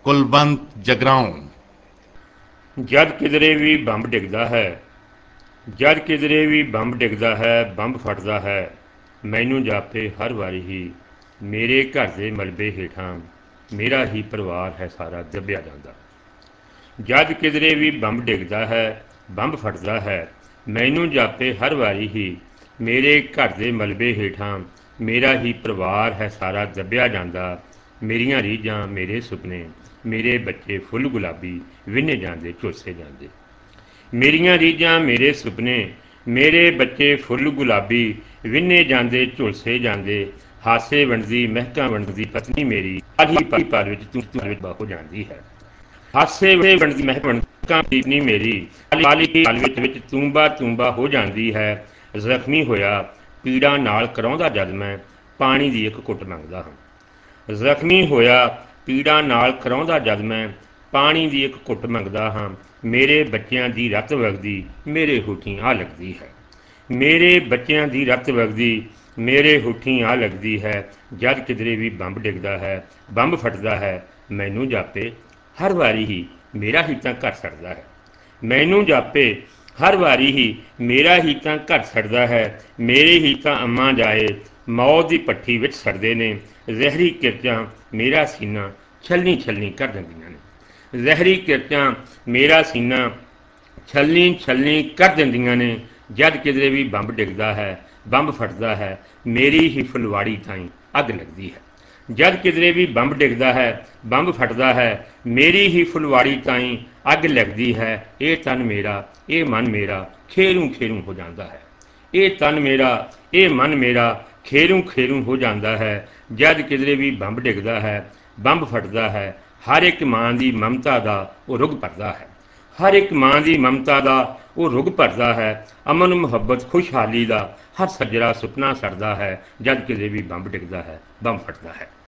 ਕੁਲਵੰਤ ਜਗਰਾਉਂ। ਜਦ ਕਿਧਰੇ ਵੀ ਬੰਬ ਡਿੱਗਦਾ ਹੈ, ਜਦ ਕਿਧਰੇ ਵੀ ਬੰਬ ਡਿੱਗਦਾ ਹੈ, ਬੰਬ ਫਟਦਾ ਹੈ, ਮੈਨੂੰ ਜਾਪੇ ਹਰ ਵਾਰੀ ਹੀ ਮੇਰੇ ਘਰ ਦੇ ਮਲਬੇ ਹੇਠਾਂ ਮੇਰਾ ਹੀ ਪਰਿਵਾਰ ਹੈ ਸਾਰਾ ਦੱਬਿਆ ਜਾਂਦਾ। ਜਦ ਕਿਧਰੇ ਵੀ ਬੰਬ ਡਿੱਗਦਾ ਹੈ, ਬੰਬ ਫਟਦਾ ਹੈ, ਮੈਨੂੰ ਜਾਪੇ ਹਰ ਵਾਰੀ ਹੀ ਮੇਰੇ ਘਰ ਦੇ ਮਲਬੇ ਹੇਠਾਂ ਮੇਰਾ ਹੀ ਪਰਿਵਾਰ ਹੈ ਸਾਰਾ ਦੱਬਿਆ ਜਾਂਦਾ। ਮੇਰੀਆਂ ਰੀਝਾਂ, ਮੇਰੇ ਸੁਪਨੇ, ਮੇਰੇ ਬੱਚੇ ਫੁੱਲ ਗੁਲਾਬੀ ਵਿੰਨੇ ਜਾਂਦੇ, ਝੁਲਸੇ ਜਾਂਦੇ। ਮੇਰੀਆਂ ਰੀਝਾਂ, ਮੇਰੇ ਸੁਪਨੇ, ਮੇਰੇ ਬੱਚੇ ਫੁੱਲ ਗੁਲਾਬੀ ਵਿੰਨੇ ਜਾਂਦੇ, ਝੁਲਸੇ ਜਾਂਦੇ। ਹਾਸੇ ਵੰਡਦੀ, ਮਹਿਕਾਂ ਵੰਡਦੀ ਪਤਨੀ ਮੇਰੀ ਪਲ ਵਿੱਚ ਤੂੰ ਹੋ ਜਾਂਦੀ ਹੈ। ਹਾਸੇ ਵੰਡਦੀ ਮਹਿਕਾਂ ਪਤਨੀ ਮੇਰੀ ਪਲ ਵਿੱਚ ਤੂੰਬਾ ਹੋ ਜਾਂਦੀ ਹੈ। ਜ਼ਖਮੀ ਹੋਇਆ ਪੀੜਾ ਨਾਲ ਕਰਾਉਂਦਾ ਜਦ ਮੈਂ ਪਾਣੀ ਦੀ ਇੱਕ ਘੁੱਟ ਮੰਗਦਾ ਹਾਂ। ਜ਼ਖਮੀ ਹੋਇਆ ਪੀੜਾ ਨਾਲ ਕਰਾਉਂਦਾ ਜਦ ਮੈਂ ਪਾਣੀ ਦੀ ਇੱਕ ਘੁੱਟ ਮੰਗਦਾ ਹਾਂ। ਮੇਰੇ ਬੱਚਿਆਂ ਦੀ ਰਤ ਵਗਦੀ ਮੇਰੇ ਹੋਠੀਂ ਆ ਲੱਗਦੀ ਹੈ। ਮੇਰੇ ਬੱਚਿਆਂ ਦੀ ਰਤ ਵਗਦੀ ਮੇਰੇ ਹੋਠੀਂ ਆ ਲੱਗਦੀ ਹੈ। ਜਦ ਕਿਧਰੇ ਵੀ ਬੰਬ ਡਿੱਗਦਾ ਹੈ, ਬੰਬ ਫਟਦਾ ਹੈ, ਮੈਨੂੰ ਜਾਪੇ ਹਰ ਵਾਰੀ ਹੀ ਮੇਰਾ ਹੀ ਤਾਂ ਘਰ ਸੜਦਾ ਹੈ। ਮੈਨੂੰ ਜਾਪੇ ਹਰ ਵਾਰੀ ਹੀ ਮੇਰਾ ਹੀ ਤਾਂ ਘਰ ਸੜਦਾ ਹੈ। ਮੇਰੇ ਹੀ ਤਾਂ ਅੰਮਾਂ ਜਾਏ ਮੌਤ ਦੀ ਭੱਠੀ ਵਿੱਚ ਸੜਦੇ ਨੇ। ਜ਼ਹਿਰੀ ਕਿਰਚਾਂ ਮੇਰਾ ਸੀਨਾ ਛਲਣੀ ਛਲਣੀ ਕਰ ਦਿੰਦੀਆਂ ਨੇ। ਜ਼ਹਿਰੀ ਕਿਰਚਾਂ ਮੇਰਾ ਸੀਨਾ ਛਲਣੀ ਛਲਣੀ ਕਰ ਦਿੰਦੀਆਂ ਨੇ। ਜਦ ਕਿਧਰੇ ਵੀ ਬੰਬ ਡਿੱਗਦਾ ਹੈ, ਬੰਬ ਫਟਦਾ ਹੈ, ਮੇਰੀ ਹੀ ਫੁਲਵਾੜੀ ਤਾਈਂ ਅੱਗ ਲੱਗਦੀ ਹੈ। ਜਦ ਕਿਧਰੇ ਵੀ ਬੰਬ ਡਿੱਗਦਾ ਹੈ, ਬੰਬ ਫਟਦਾ ਹੈ, ਮੇਰੀ ਹੀ ਫੁਲਵਾੜੀ ਤਾਈਂ ਅੱਗ ਲੱਗਦੀ ਹੈ। ਇਹ ਤਨ ਮੇਰਾ, ਇਹ ਮਨ ਮੇਰਾ ਖੇਰੂ ਖੇਰੂ ਹੋ ਜਾਂਦਾ ਹੈ। ਇਹ ਤਨ ਮੇਰਾ, ਇਹ ਮਨ ਮੇਰਾ ਖੇਰੂ ਖੇਰੂ ਹੋ ਜਾਂਦਾ ਹੈ। ਜਦ ਕਿਧਰੇ ਵੀ ਬੰਬ ਡਿੱਗਦਾ ਹੈ, ਬੰਬ ਫਟਦਾ ਹੈ, ਹਰ ਇੱਕ ਮਾਂ ਦੀ ਮਮਤਾ ਦਾ ਉਹ ਰੁੱਗ ਭਰਦਾ ਹੈ। ਹਰ ਇੱਕ ਮਾਂ ਦੀ ਮਮਤਾ ਦਾ ਉਹ ਰੁੱਗ ਭਰਦਾ ਹੈ। ਅਮਨ ਮੁਹੱਬਤ ਖੁਸ਼ਹਾਲੀ ਦਾ ਹਰ ਸੱਜਰਾ ਸੁਪਨਾ ਸੜਦਾ ਹੈ। ਜਦ ਕਿਤੇ ਵੀ ਬੰਬ ਡਿੱਗਦਾ ਹੈ, ਬੰਬ ਫਟਦਾ ਹੈ।